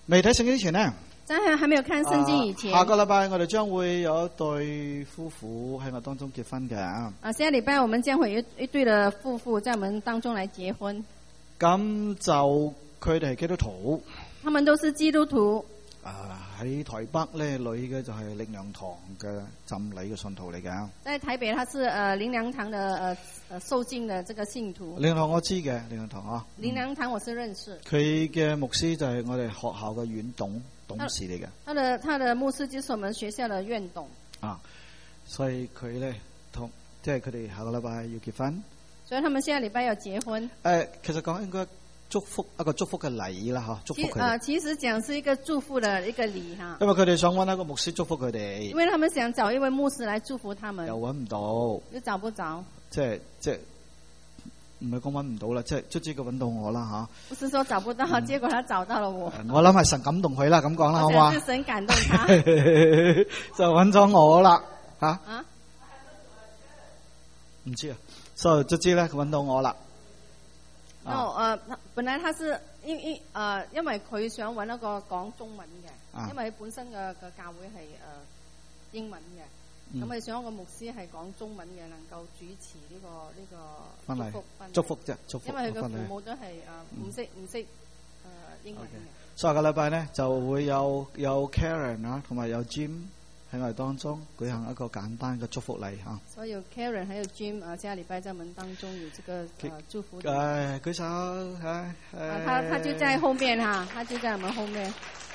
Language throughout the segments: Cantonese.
未睇聖經之前呢， 在還沒有看聖經以前， 下個禮拜我哋將會有一對夫婦喺我當中結婚嘅。 下個禮拜我們將會有一對的夫婦在我們當中來結婚。 咁就佢哋係基督徒。 他們都是基督徒。 喺台北咧，女嘅就係靈糧堂嘅浸禮嘅信徒嚟嘅。 在台北，他是靈糧堂的受浸的這個信徒。 靈糧堂我知嘅，靈糧堂啊。 靈糧堂我是認識。 佢嘅牧師就係我哋學校嘅院董事嚟嘅。 他的牧師就是我們學校的院董。 所以佢咧即係佢哋下個禮拜要結婚。 所以他們下個禮拜要結婚。 其實講應該一個祝福嘅禮啦，吓祝福佢哋。 其實講是一個祝福的一個禮哈。因為佢哋想揾一個牧師祝福佢哋。 因為他們想找一位牧師來祝福他們。 又揾唔到。 又找不着。 即係唔係講揾唔到啦，即係卒之佢揾到我啦吓。 不是說找不到，結果他找到了我。 我諗係神感動佢啦，咁講啦，好嘛？ 是神感動他。 就揾咗我啦，吓？唔知啊，所以卒之咧佢揾到我啦。 本來他是因為佢想揾一個講中文嘅，因為本身嘅教會係英文嘅，咁佢想一個牧師係講中文嘅，能夠主持呢個祝福啫， 因為佢嘅父母都係唔識英文嘅。 下個禮拜咧就會有 Karen 啊，同埋有 Jim 喺我哋當中舉行一個簡單嘅祝福禮吓。 所以有 Karen 還有 Jim 下禮拜在我們當中有這個祝福禮。 舉手他就在後面哈，他就在我們後面。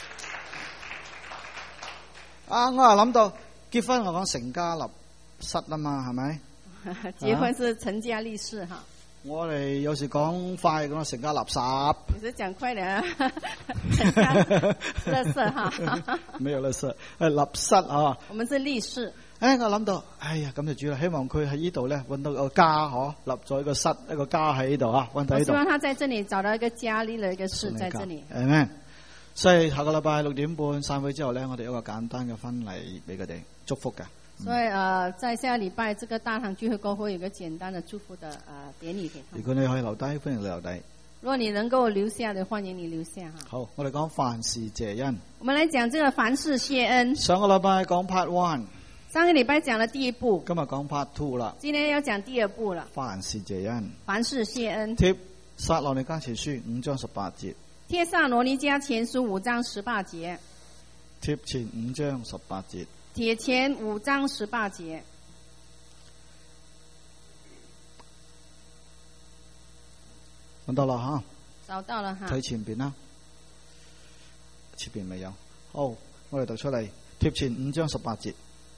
我又諗到結婚我講成家立室啊嘛，係咪？ 結婚是成家立室哈。 我哋有時講快講成家立室。 有時講快點，成家立室哈。 沒有立室，立室啊。 我們是立室。 我諗到，咁就主啦，希望佢喺呢度咧搵到個家，立咗一個室，一個家喺呢度啊，搵到呢度。 我希望他在這裏找到一個家，立了一個室在這裏。 Amen。所以下個禮拜6點半散會之後咧，我哋有一個簡單嘅婚禮俾佢哋祝福嘅。 所以在下個禮拜這個大堂聚會過後，有個簡單的祝福的典禮給他們。 如果你可以留低，歡迎你留低。 如果你能夠留下的，歡迎你留下哈。 好，我哋講凡事謝恩。 我們來講這個凡事謝恩。 上個禮拜講 Part 1。 上個禮拜講了第一步。 今日講 Part 2啦。 今天要講第二步了。 凡事謝恩。 凡事謝恩。 帖撒羅尼迦前書5章18節。 帖撒羅尼迦前書5章18節。 帖前5章18節。 帖前5章18節。 揾到啦吓。 找到了哈。 睇前邊啦。前邊未有。好，我哋讀出嚟。帖前5章18節。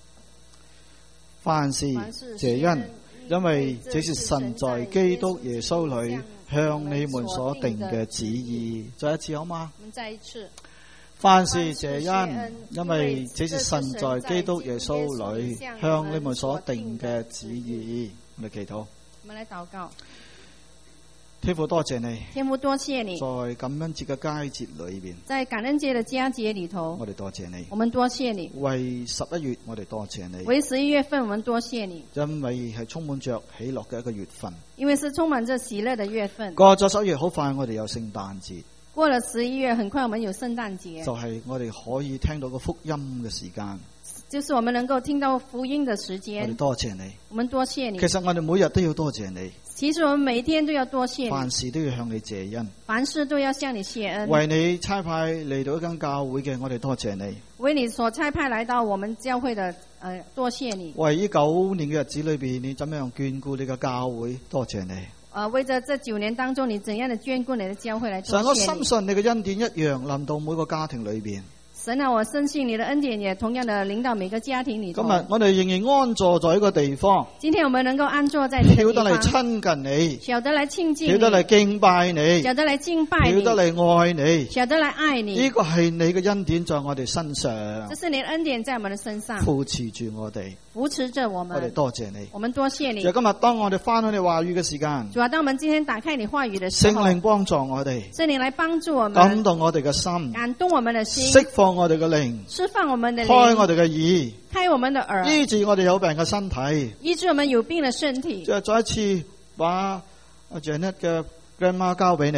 凡事謝恩，因為這是神在基督耶穌裏向你們所定嘅旨意。再一次好嗎？ 我們再一次。 凡事謝恩，因為這是神在基督耶穌裏向你們所定嘅旨意。我哋祈禱。 我們來禱告。 天父多謝你， 天父多謝你， 在感恩節嘅佳節裏邊， 在感恩節的佳節裏頭， 我哋多謝你， 我們多謝你。 為11月我哋多謝你， 為11月份我們多謝你， 因為係充滿着喜樂嘅一個月份， 因為是充滿着喜樂的月份。 過咗11月好快我哋有聖誕節， 過了11月很快我們有聖誕節， 就係我哋可以聽到個福音嘅時間， 就是我們能夠聽到福音的時間。 我哋多謝你， 我們多謝你。 其實我哋每日都要多謝你， 其實我們每一天都要多謝你， 凡事都要向你謝恩， 凡事都要向你謝恩。 為你差派嚟到一間教會嘅，我哋多謝你。 為你所差派來到我們教會的，多謝你。 為呢9年嘅日子裏邊，你怎樣眷顧你嘅教會，多謝你。 為着這9年當中，你怎樣的眷顧你的教會來多謝你。 神，我深信你嘅恩典一樣臨到每個家庭裏邊。 神啊，我深信你的恩典也同樣的臨到每個家庭裏頭。 今日我哋仍然安坐在一個地方。 今天我們能夠安坐在這個地方， 曉得嚟親近你， 曉得來親近你， 曉得嚟敬拜你， 曉得來敬拜你， 曉得嚟愛你， 曉得來愛你。 呢個係你嘅恩典在我哋身上， 這是你的恩典在我們的身上， 扶持住我哋， 扶持着我們。 我哋多謝你， 我們多謝你。 就今日當我哋翻去你話語嘅時間， 主要當我們今天打開你話語的時候， 聖靈幫助我哋， 聖靈來幫助我們， 感動我哋嘅心， 感動我們的心， 釋放我哋嘅靈， 釋放我們的靈， 開我哋嘅耳， 開我們的耳， 醫治我哋有病嘅身體， 醫治我們有病的身體。 再一次把Janet 嘅 grandma 交俾你，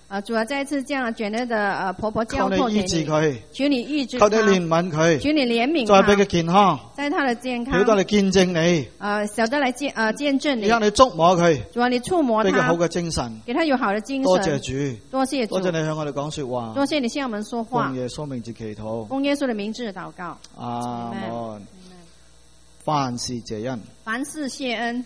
主啊，再一次將卷內的婆婆交託給求你醫治佢， 求你醫治求你他， 憐憫佢， 求你憐憫再俾他， 佢健康， 在他的健康， 曉得嚟見證你， 曉得來見證你， 而家你觸摸佢， 主啊，你觸摸俾佢好他， 嘅精神。 給他有好的精神。 多謝主， 多謝主， 多謝你向我哋講說話， 多謝你向我們說話奉。耶穌名字祈禱， 奉耶穌的名字禱告。 阿門。凡事謝恩。 凡事謝恩。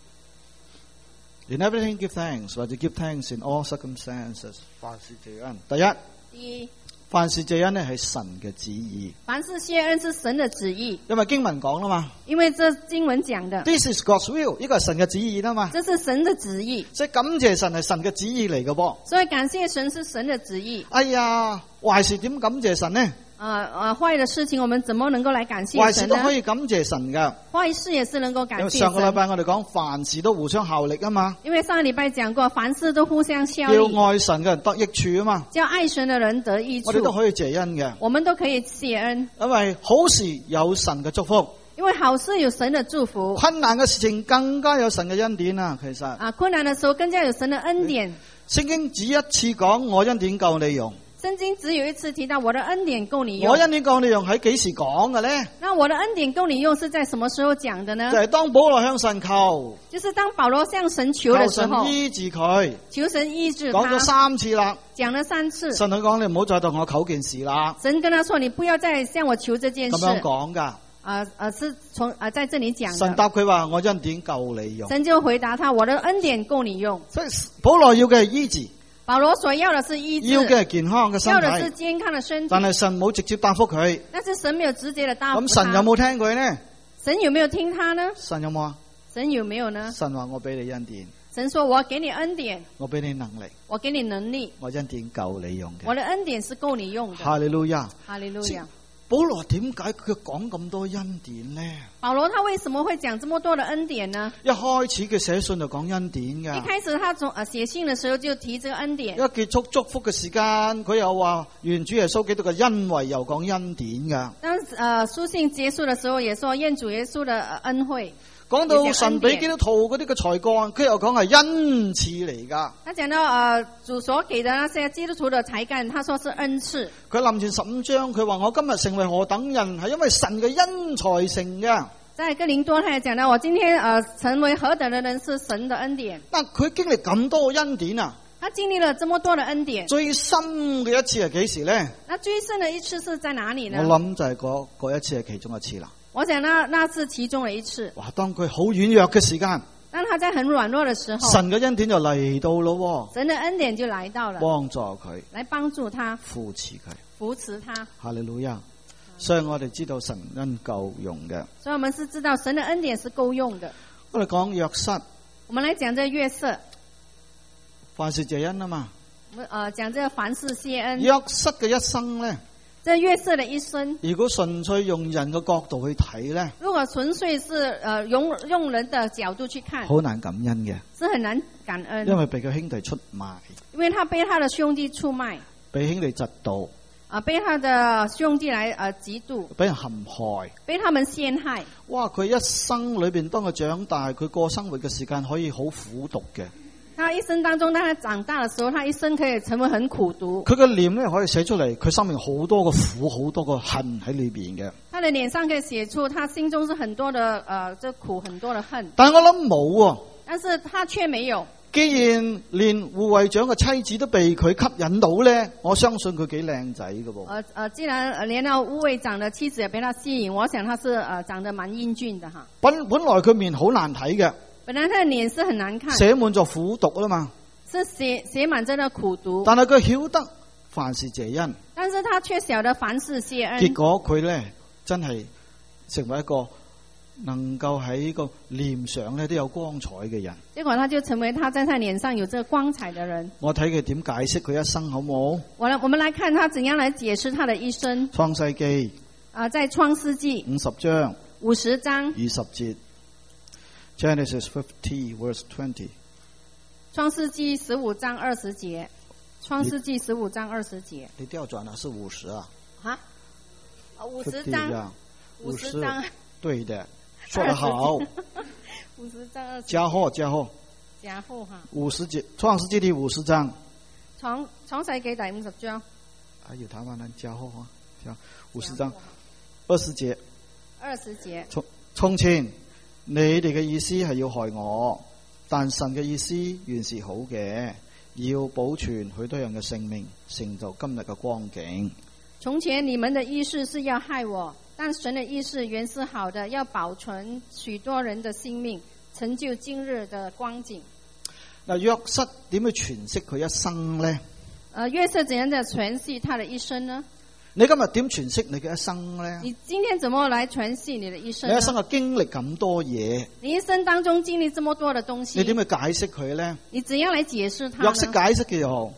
In everything give thanks，或者 give thanks in all circumstances。凡事謝恩。第一，凡事謝恩呢係神嘅旨意。 凡事謝恩是神的旨意。 因為經文講啦嘛。 因為這經文講的。 This is God's will，呢個係神嘅旨意啦嘛。 這是神的旨意。 所以感謝神係神嘅旨意嚟嘅噃。 所以感謝神是神的旨意。 哎呀，壞事點感謝神呢？ 壞的事情我們怎麼能夠來感謝神呢？ 壞事都可以感謝神噶。 壞事也是能夠感謝神。 上個禮拜我哋講凡事都互相效力啊嘛。因為上個禮拜講過凡事都互相效力。 叫愛神嘅人得益處啊嘛。 叫愛神嘅人得益處。 我哋都可以謝恩嘅。 我們都可以謝恩。 因為好事有神嘅祝福。 因為好事有神的祝福。 困難嘅事情更加有神嘅恩典啊，其實。 困難的時候更加有神的恩典。 聖經只一次講我恩典夠你用。 聖經只有一次提到我的恩典夠你用。 我恩典夠你用喺幾時講嘅呢？ 那我的恩典夠你用是在什麼時候講的呢？ 就係當保羅向神求。 就是當保羅向神求的時候。 求神醫治佢。 求神醫治他。 講咗3次啦。 講了3次。 神佢講你唔好再同我求件事啦。 神跟他說你不要再向我求這件事。 咁樣講噶。 是從在這裏講的。 神答佢話我恩典夠你用。 神就回答他我的恩典夠你用。 所以保羅要嘅係醫治。 保羅所要的是醫治， 要嘅係健康嘅身體， 要的是健康的身體。 但係神冇直接答覆佢。 但是神沒有直接的答覆他。 咁神有冇聽佢呢？ 神有沒有聽他呢？ 神有冇啊？ 神有沒有呢？ 神話我俾你恩典。 神說我給你恩典。 我俾你能力。 我給你能力。 我恩典夠你用嘅。 我的恩典是夠你用的。 哈利路亞。 哈利路亞。 保羅點解佢講咁多恩典呢？ 保羅他為什麼會講這麼多的恩典呢？ 一開始佢寫信就講恩典噶。 一開始他寫信的時候就提這個恩典。 一結束祝福嘅時間，佢又話願主耶穌基督嘅恩惠，又講恩典噶。 當書信結束的時候，也說願主耶穌的恩惠。 講到神俾基督徒嗰啲嘅才幹，佢又講係恩賜嚟噶。 他講到主所給的那些基督徒的才幹，他說是恩賜。 佢林前15章，佢話我今日成為何等人，係因為神嘅恩才成嘅。 在哥林多，他也講到我今天成為何等的人是神的恩典。 但佢經歷咁多恩典啊， 他經歷了這麼多的恩典。 最深嘅一次係幾時呢？ 那最深的一次是在哪裏呢？ 我諗就係嗰一次係其中一次啦。 我想那是其中的一次。 哇！當佢好軟弱嘅時間， 當他在很軟弱的時候， 神嘅恩典就嚟到咯。 神的恩典就來到了， 幫助佢， 來幫助他， 扶持佢， 扶持他。 哈利路亞！所以我哋知道神恩夠用嘅。 所以我們是知道神的恩典是夠用的。 我哋講約瑟， 我們來講這約瑟， 凡事謝恩啊嘛。 我們講這凡事謝恩。 約瑟嘅一生咧。 這約瑟的一生， 如果純粹用人嘅角度去睇咧， 如果純粹是用人的角度去看， 好難感恩嘅， 是很難感恩， 因為被佢兄弟出賣， 因為他被他的兄弟出賣， 被兄弟嫉妒， 被他的兄弟來嫉妒， 俾人陷害， 被他們陷害。 哇！佢一生裏邊當佢長大，佢過生活嘅時間可以好苦毒嘅。 他一生當中，當他長大的時候，他一生可以成為很苦毒。 佢嘅臉咧可以寫出嚟，佢生命好多個苦，好多個恨喺裏邊嘅。 他的臉上可以寫出他心中是很多的這苦，很多的恨。 但係我諗冇喎。 但是他卻沒有。 既然連護衛長嘅妻子都被佢吸引到咧，我相信佢幾靚仔嘅噃。 既然連到護衛長的妻子也被他吸引，我想他是長得蠻英俊的哈。 本來佢面好難睇嘅。 本來他的臉是很難看， 寫滿咗苦毒啦嘛， 是寫滿真的苦毒。 但係佢曉得凡事謝恩， 但是他卻曉得凡事謝恩。 結果佢咧真係成為一個能夠喺個臉上咧都有光彩嘅人。 結果他就成為他在他臉上有這個光彩的人。 我睇佢點解釋佢一生好冇？ 我們來看他怎樣來解釋他的一生。 創世記在創世記 50章 20章 20節。Genesis 50 verse 20。 創世記15章20節。創世記15章20節。 你調轉了是50啊？ 啊？50章。50章。 對的，說得好。 50章20節。 加貨哈。 50節。 創世記第50章。 創世紀第50章。 還有台灣人加號啊，50章20節。 20節。 從前你哋嘅意思係要害我，但神嘅意思原是好嘅，要保存許多人嘅性命，成就今日嘅光景。 從前你們的意思是要害我，但神的意思原是好的，要保存許多人的性命，成就今日的光景。 嗱，約瑟點去詮釋佢一生呢？ 約瑟怎樣的詮釋他的一生呢？ 你今日點詮釋你嘅一生呢？ 你今天怎麼來詮釋你的一生呢？ 你一生嘅經歷咁多嘢， 你一生當中經歷這麼多的東西， 你點去解釋佢呢？ 你怎樣來解釋它呢？ 約瑟解釋嘅時候，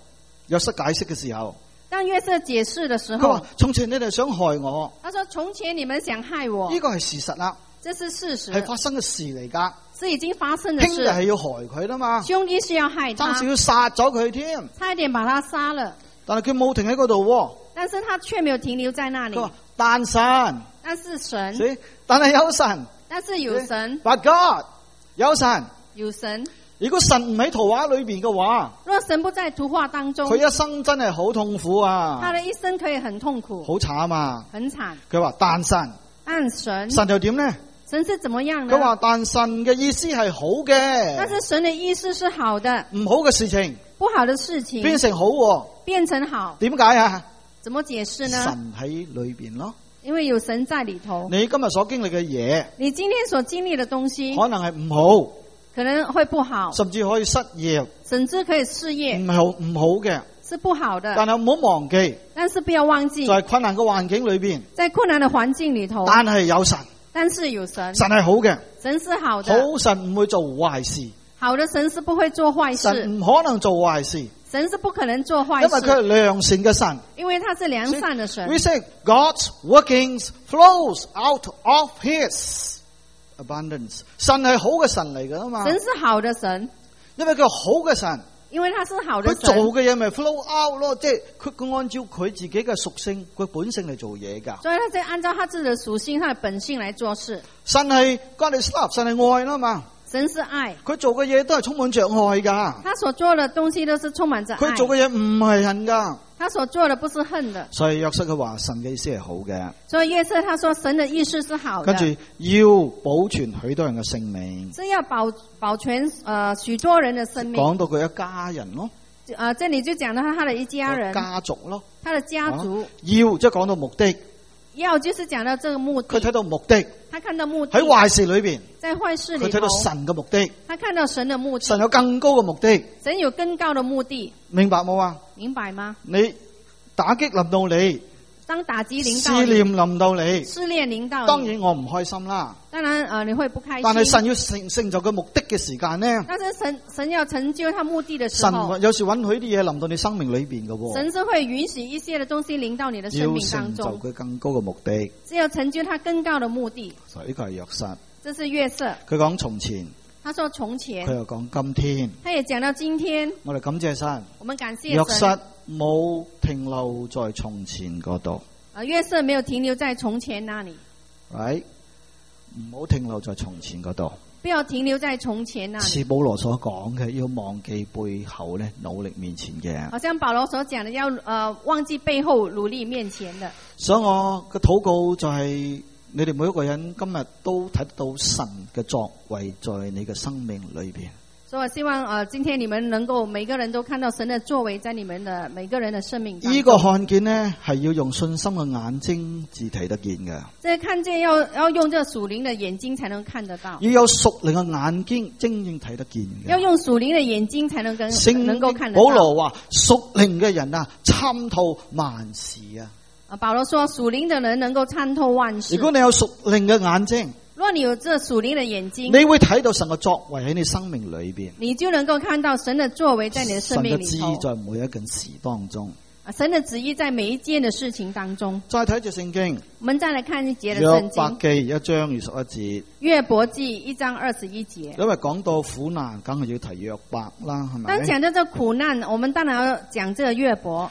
當約瑟解釋的時候， 佢話：從前你哋想害我。 他說：從前你們想害我。 呢個係事實啦， 這是事實， 係發生嘅事嚟噶。 是已經發生的事。 兄弟係要害佢啦嘛， 兄弟是要害他， 當時要殺咗佢添， 差一點把他殺了。 但係佢冇停喺嗰度， 但是他卻沒有停留在那裏。 佢話：但神， 但是神， 但係有神， 但是有神 ，But God， 有神， 有神。 如果神唔喺圖畫裏邊嘅話， 若神不在圖畫當中， 佢一生真係好痛苦啊！ 他的一生可以很痛苦， 好慘啊！ 很慘。 佢話：但神，神又點呢？ 神是怎麼樣呢？ 佢話：但神嘅意思係好嘅， 但是神的意思是好的， 唔好嘅事情， 不好的事情變成好喎， 變成好， 點解啊？ 怎麼解釋呢？ 神喺裏邊咯， 因為有神在裏頭。 你今日所經歷嘅嘢， 你今天所經歷的東西， 可能係唔好， 可能會不好， 甚至可以失業， 甚至可以失業， 唔好嘅， 是不好的。 但係唔好忘記， 但是不要忘記， 在困難嘅環境裏邊， 在困難的環境裏頭， 但係有神， 但是有神， 神係好嘅， 神是好的， 好神唔會做壞事， 好的神是不會做壞事， 神唔可能做壞事， 神是不可能做壞事， 因為佢係良善嘅神， 因為他是良善的神。 We say God's workings flows out of His abundance， 神係好嘅神嚟噶嘛？ 神是好的神， 因為佢係好嘅神。 因為他是好的神， 佢做嘅嘢咪 flow out 咯，即係佢按照佢自己嘅屬性、佢本性嚟做嘢噶。 所以他就按照他自己嘅屬性、他的本性嚟做事。 神係 God is love， 神係愛啦嘛。 神是愛， 佢做嘅嘢都係充滿着愛噶。 他所做嘅東西都是充滿着愛。 佢做嘅嘢唔係恨噶。 他所做的不是恨的。 所以約瑟佢話神嘅意思係好嘅。 所以約瑟他說神的意思是好的。 跟住要保存許多人嘅性命。 是要保全許多人的生命。 講到佢一家人咯。 這裏就講到他的一家人。 家族咯。 他的家族。 要即係講到目的。 要就是講到這個目的。 佢睇到目的。 他看到目的。 喺壞事裏邊。 在壞事裏頭。 佢睇到神嘅目的。 他看到神的目的。 神有更高嘅目的。 神有更高的目的。 明白冇啊？ 明白嗎？ 你打擊臨到你， 當打擊臨到你， 試煉臨到你， 試煉臨到你， 當然我唔開心啦。 當然你會不開心。 但係神要成就佢目的嘅時間呢？ 但是神要成就他目的的時候， 神有時允許啲嘢臨到你生命裏邊嘅。 神是會允許一些的東西臨到你的生命當中， 要成就佢更高嘅目的， 只有成就他更高的目的。 所以呢個係約瑟。 這是約瑟。 佢講從前。 他說從前。 佢又講今天。 他也講到今天。 我哋感謝神。 我們感謝神。 約瑟冇停留在從前嗰度。 約瑟沒有停留在從前那裏。 right， 唔好停留在從前嗰度。 不要停留在從前那裏。 似保羅所講嘅，要忘記背後咧，努力面前嘅。 好像保羅所講的，要忘記背後，努力面前的。 所以我嘅禱告就係、是。你哋每一個人今日都睇到神嘅作為在你嘅生命裏邊。 所以我希望今天你們能夠每個人都看到神的作為在你們的每個人的生命當中。呢個看見呢係要用信心嘅眼睛至睇得見嘅。 這看見要用這屬靈的眼睛才能看得到。 要有屬靈嘅眼睛，真正睇得見嘅。 要用屬靈的眼睛才能能夠看得到。 保羅話屬靈嘅人啊，參透萬事啊。 保羅說屬靈的人能夠參透萬事。 如果你有屬靈嘅眼睛， 如果你有這屬靈的眼睛， 你會睇到神嘅作為喺你生命裏邊， 你就能夠看到神的作為在你的生命裏頭。 神嘅旨意在每一件事當中。 神的旨意在每一件的事情當中。 再睇一節聖經， 我們再來看一節的聖經。 約伯記1章21節。 約伯記1章21節。 因為講到苦難，梗係要提約伯啦，係咪？ 當講到這苦難，我們當然要講這個約伯。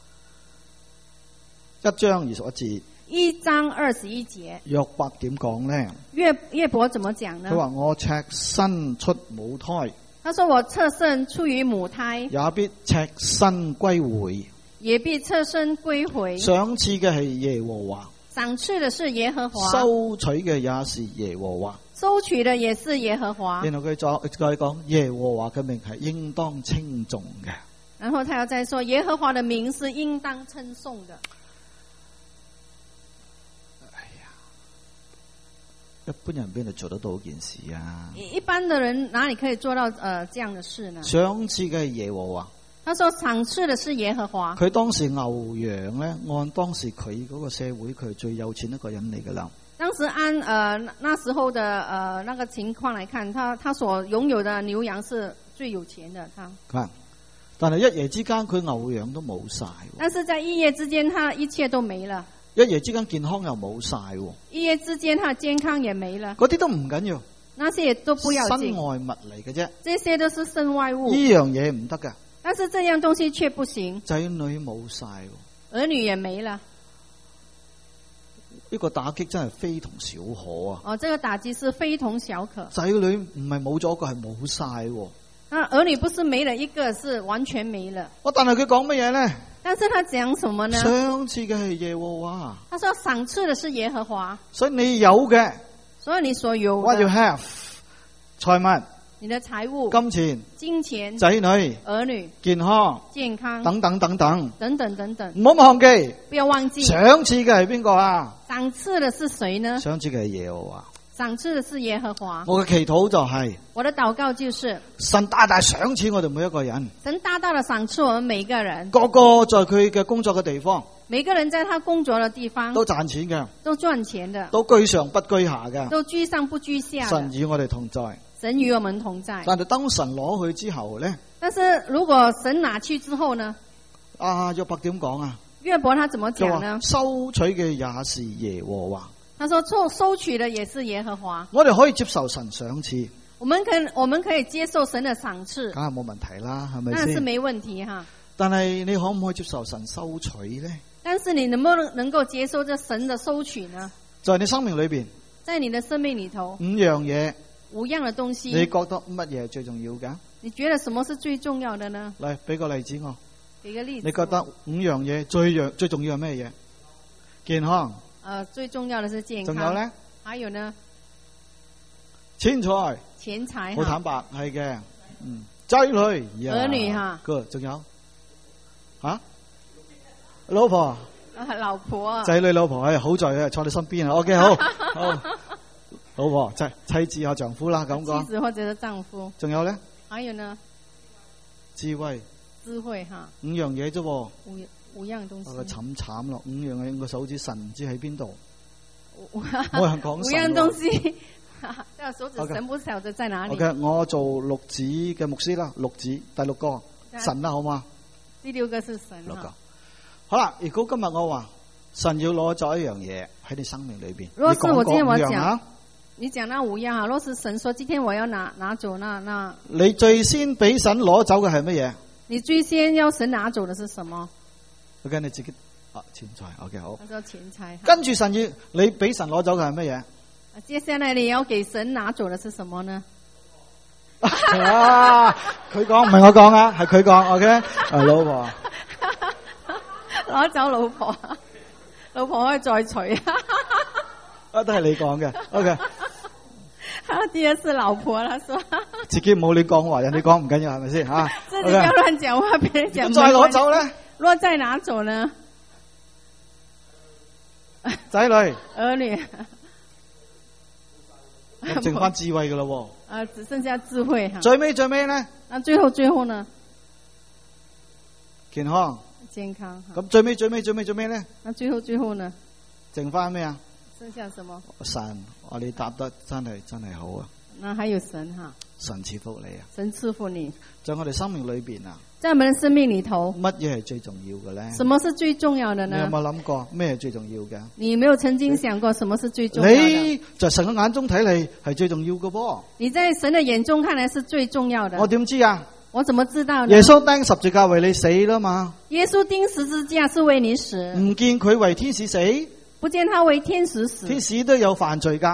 1章21節。 1章21節。 約伯點講呢？ 約伯怎麼講呢？ 佢話我赤身出母胎。 他說我側身出於母胎， 也必赤身歸回。 也必側身歸回。 賞賜嘅係耶和華， 賞賜的是耶和華， 收取嘅也是耶和華。 收取的也是耶和華。 然後佢再講耶和華嘅名係應當稱頌嘅。 然後他又再說耶和華的名是應當稱頌的。 哎呀，一般人邊度做得到件事啊？ 一般的人哪裏可以做到這樣的事呢？ 賞賜嘅係耶和華。 他說賞賜的是耶和華。 佢當時牛羊咧，按當時佢嗰個社會，佢係最有錢一個人嚟噶啦。 當時按那時候的那個情況來看，他所擁有的牛羊是最有錢的。 但係一夜之間佢牛羊都冇晒。 但是在一夜之間，他一切都沒了。 一夜之間健康又冇晒。 一夜之間，他健康也沒了。 嗰啲都唔緊要， 那些也都不要緊。 身外物嚟嘅啫。 這些都是身外物。 呢樣嘢唔得噶。 但是這樣東西卻不行。 仔女冇晒。 兒女也沒了。 呢個打擊真係非同小可啊！ 哦，這個打擊是非同小可。 仔女唔係冇咗一個，係冇晒。 那兒女不是沒了一個，是完全沒了。 但係佢講乜嘢咧？ 但是他講什麼呢？ 賞賜嘅係耶和華。 他說賞賜的是耶和華。 所以你有嘅， 所以你所有的 what you have， 財物， 你的財物、金錢、 仔女、 兒女、健康等等等等， 等等等等， 唔好忘記， 不要忘記。 賞賜嘅係邊個啊？ 賞賜的是誰呢？ 賞賜嘅係耶和華。 賞賜的是耶和華。 我嘅祈禱就係， 我的禱告就是神大大賞賜我哋每一個人。 神大大的賞賜我們每一個人。 個個在佢嘅工作嘅地方， 每個人在他工作的地方都賺錢嘅， 都賺錢的， 都居上不居下嘅， 都居上不居下。 神與我哋同在。 神與我們同在。 但係當神攞去之後咧， 但是如果神拿去之後呢？ 約伯點講啊？ 約伯他怎麼講呢？ 收取嘅也是耶和華。 他說收取的也是耶和華。 我哋可以接受神賞賜， 我們可以接受神的賞賜， 梗係冇問題啦，係咪先？ 那是沒問題哈。 但係你可唔可以接受神收取咧？ 但是你能不能夠接受這神的收取呢？ 在你生命裏邊， 在你的生命裏頭， 五樣嘢， 五樣的東西， 你覺得乜嘢係最重要㗎？ 你覺得什麼是最重要的呢？ 嚟，俾個例子我。 俾個例子。 你覺得五樣嘢最重要係咩嘢？健康。 最重要的是健康。 仲有咧？ 還有呢？ 錢財。 錢財。 好坦白，係嘅。仔女。 兒女哈。 仲有？老婆。 老婆。 仔女老婆係好在坐你身邊啊。OK， 好。老婆妻子啊，丈夫啦，咁講。 妻子或者是丈夫。 仲有咧？ 還有呢？ 智慧。 智慧哈。 五樣嘢啫。 五樣東西。 慘咯，五樣嘢個手指神唔知喺邊度。冇人講神。 五樣東西，這個手指神不曉得在哪裏。 OK， 我做六子嘅牧師啦，六子第六個神啦，好嘛？ 第六個是神。 六個。好啦，如果今日我話神要攞走一樣嘢喺你生命裏邊， 若是我今天我講， 你講那五樣啊，若是神說今天我要拿走那， 你最先俾神攞走嘅係乜嘢？ 你最先要神拿走的是什麼？ 我跟你自己錢財 ，OK 好。 他說錢財。 跟住神要你俾神攞走嘅係乜嘢？ 接下來你要給神拿走的是什麼呢？ 佢講唔係我講啊，係佢講 ，OK， 老婆。 攞走老婆，老婆可以再娶。 都係你講嘅 ，OK。 第二是老婆，他說自己冇你講話，人哋講唔緊要，係咪先吓？ 自己不要亂講話，別人講。 再攞走咧？ 若再拿走呢？ 仔女、 兒女， 剩翻智慧噶咯。 只剩下智慧哈。 最尾咧？ 那最後呢？ 健康。咁最尾咧？ 那最後呢？ 剩翻咩啊？ 剩下什麼？ 神，我哋答得真係好啊！ 那還有神哈？ 神賜福你啊！ 神賜福你。 在我哋生命裏邊啊， 在我們的生命裏頭， 乜嘢係最重要嘅咧？ 什麼是最重要的呢？ 你有冇諗過咩係最重要嘅？ 你有沒有曾經想過什麼是最重要的？ 你在神嘅眼中睇嚟係最重要嘅噃。 你在神嘅眼中看來是最重要的。 我點知啊？ 我怎麼知道呢？ 耶穌釘十字架為你死啦嘛？ 耶穌釘十字架是為你死， 唔見佢為天使死， 不見他為天使死。 天使都有犯罪噶，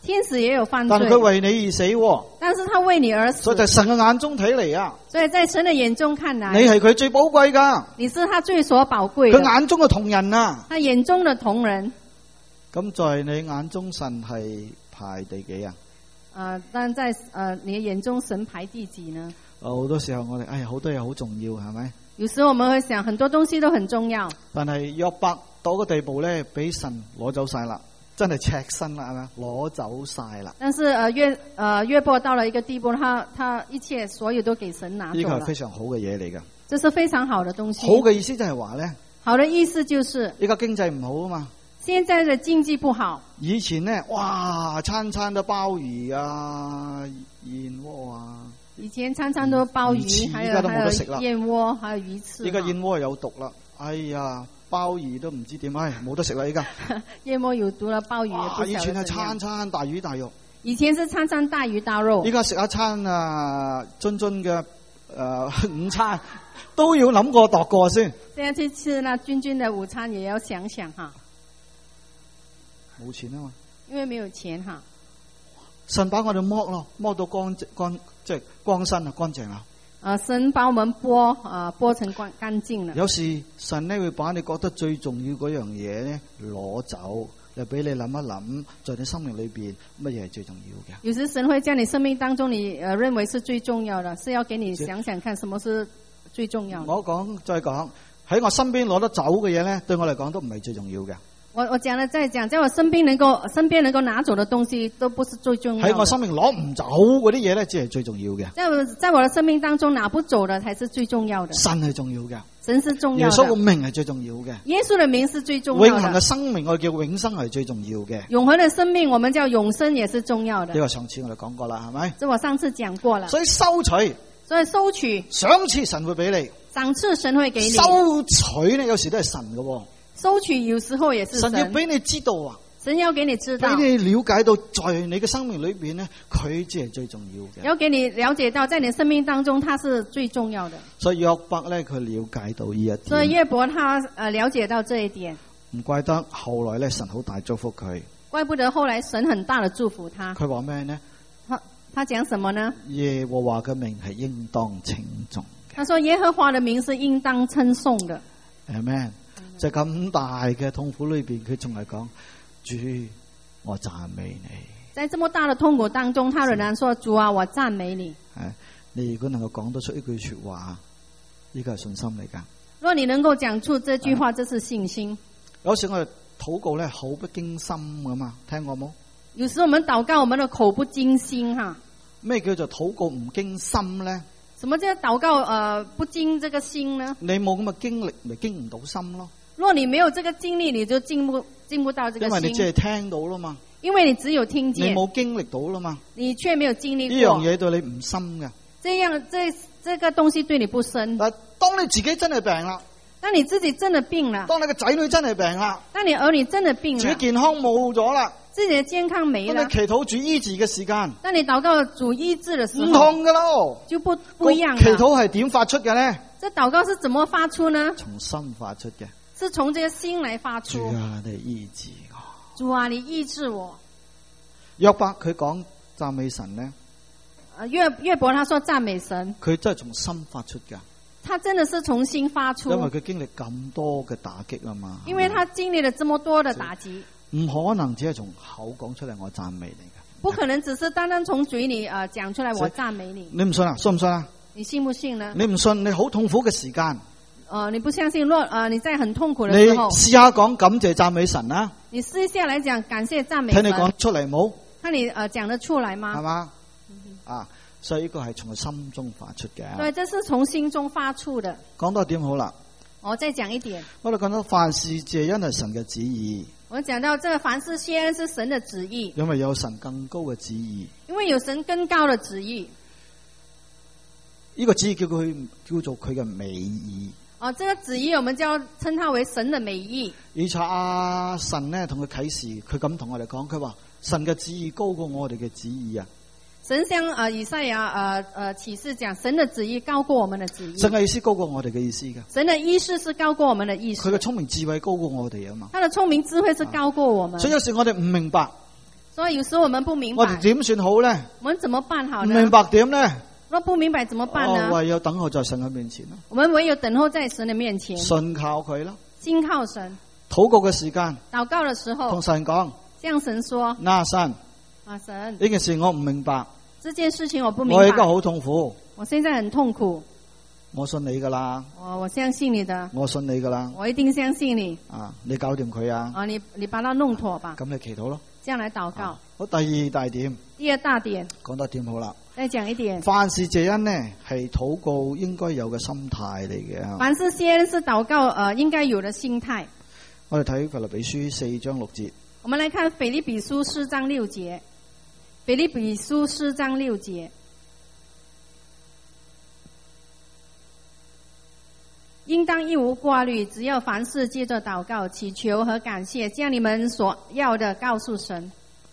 天使也有犯罪， 但係佢為你而死喎， 但是他為你而死。 所以在神嘅眼中睇嚟啊， 所以在神的眼中看來， 你係佢最寶貴噶， 你是他最所寶貴佢的， 眼中嘅同人啊。 他眼中的同人。 咁在你眼中神係排第幾啊？ 但在你的眼中神排第幾呢？ 好多時候我哋好多嘢好重要，係咪？ 有時候我們會想很多東西都很重要， 但係約伯到個地步咧，俾神攞走晒啦，真係赤身啦，係咪？攞走晒啦。 但是約伯到了一個地步，他一切所有都給神拿走了。 呢個係非常好嘅嘢嚟㗎。 這是非常好的東西。 好嘅意思就係話咧， 好的意思就是依家經濟唔好啊嘛。 現在的經濟不好。 以前咧，哇，餐餐都鮑魚啊、燕窩啊。 以前餐餐都鮑魚，還有燕窩，還有魚翅。 依家燕窩有毒啦，哎呀，鮑魚都唔知點，冇得食啦依家。 燕窩有毒啦，鮮魚也不曉得怎樣。 以前係餐餐大魚大肉。 以前是餐餐大魚大肉。依家食一餐津嘅午餐，都要諗過度過先。 現在去吃那君的午餐，也要想想哈。 冇錢啊嘛。 因為沒有錢哈。 神把我哋剝到即係光身啊，乾淨啦。 神把我們剝成乾淨了。 有時神咧會把你覺得最重要嗰樣嘢咧攞走，又俾你諗一諗，在你生命裏邊乜嘢係最重要嘅。 有時神會將你生命當中你認為是最重要的，是要給你想想看什麼是最重要的。 我再講喺我身邊攞得走嘅嘢咧，對我嚟講都唔係最重要嘅。 我講了再講，在我身邊能夠拿走的東西都不是最重要的。 喺我生命攞唔走嗰啲嘢咧，只係最重要嘅。 在我的生命當中拿不走的才是最重要的。 神係重要嘅， 神是重要的。 耶穌嘅名係最重要嘅。 耶穌的名是最重要的。 永恆嘅生命我哋叫永生係最重要嘅。 永恆的生命我們叫永生也是重要的。 呢個上次我哋講過啦，係咪？ 這我上次講過了。 所以收取賞賜神會俾你， 賞賜神會給你。 收取呢有時都係神嘅。 收取有時候也是神要俾你知道啊， 神要給你知道， 俾你了解到，在你嘅生命裏邊呢，佢只係最重要嘅。 要給你了解到，在你生命當中，他是最重要的。 所以約伯咧，佢了解到呢一點。 所以約伯他了解到這一點。 唔怪得後來咧，神好大祝福佢。 怪不得後來神很大的祝福他。 佢話咩呢？ 他講什麼呢？ 耶和華嘅名係應當稱頌嘅。 他說耶和華的名是應當稱頌的。 Amen。就咁大嘅痛苦裏邊，佢仲係講主，我讚美你。 在這麼大的痛苦當中，他仍然說主啊，我讚美你。 你如果能夠講得出一句說話，呢個係信心嚟噶。 若你能夠講出這句話，這是信心。 有時我哋禱告咧，口不經心噶嘛，聽過冇？ 有時我們禱告，我們的口不經心哈。 咩叫做禱告唔經心咧？ 什麼叫禱告不經這個心呢？ 你冇咁嘅經歷，咪經唔到心咯。 若你沒有這個經歷，你就進不到這個心。 因為你只係聽到啦嘛。 因為你只有聽見， 你冇經歷到啦嘛。 你卻沒有經歷過。 呢樣嘢對你唔深噶。 這個東西對你不深。 但當你自己真係病啦， 當你自己真的病了， 當你個仔女真係病啦， 當你兒女真的病了， 自己健康冇咗啦， 自己的健康沒了， 當你祈禱主醫治嘅時間， 當你禱告主醫治的時候， 唔同噶咯， 就不一樣。 祈禱係點發出嘅呢？ 這禱告是怎麼發出呢？ 從心發出嘅， 是從這個心來發出。 主啊，你醫治我。 主啊，你醫治我。 約伯佢講讚美神呢？ 約伯他說讚美神， 佢真係從心發出噶。 他真的是從心發出， 因為佢經歷咁多嘅打擊啊嘛。 因為他經歷了這麼多的打擊， 唔可能只係從口講出嚟我讚美你嘅。 不可能只是單單從嘴裏講出來我讚美你。 你唔信啊？信唔信啊？ 你信不信呢？ 你唔信，你好痛苦嘅時間。 你不相信，你在很痛苦的時候， 你試下講感謝讚美神啦。 你試一下來講感謝讚美神。 睇你講出嚟冇？ 看你講得出來嗎？ 係嘛？所以呢個係從心中發出嘅。 對，這是從心中發出的。 講多點好啦。 我再講一點。 我哋講到凡事謝恩係神嘅旨意。 我講到這個凡事謝恩是神的旨意。 因為有神更高嘅旨意。 因為有神更高的旨意。 呢個旨意叫做佢嘅美意。 這個旨意我們稱它為神的美意。 以賽亞神呢同佢啟示，佢咁同我哋講，佢話神嘅旨意高過我哋嘅旨意啊。 神向以賽亞啟示講，神的旨意高過我們的旨意。 神嘅意思高過我哋嘅意思嘅。 神的意思是高過我們的意思。 佢嘅聰明智慧高過我哋啊嘛。 他的聰明智慧是高過我們。 所以有時我哋唔明白。 所以有時我們不明白， 我哋點算好咧？ 我們怎麼辦好呢？ 唔明白點咧？ 若不明白怎麼辦呢？ 唯有等候在神嘅面前咯。 我們唯有等候在神的面前， 信靠佢咯。 信靠神。 禱告嘅時間， 禱告嘅時候， 同神講， 向神說： 神， 神， 呢件事我唔明白， 這件事情我不明白， 我而家好痛苦， 我現在很痛苦。 我信你噶啦， 我相信你的， 我信你噶啦， 我一定相信你。 你搞掂佢啊！ 你把它弄妥吧。 咁你祈禱咯。 這樣來禱告。 好，第二大點。 第二大點。講得點好啦。 再講一點。 凡事謝恩呢，係禱告應該有嘅心態嚟嘅。 凡事謝恩是禱告應該有的心態。 我哋睇腓立比書4章6節。 我們來看腓立比書4章6節。腓立比書4章6節。應當一無掛慮，只要凡事借着禱告、祈求和感謝，將你們所要的告訴神。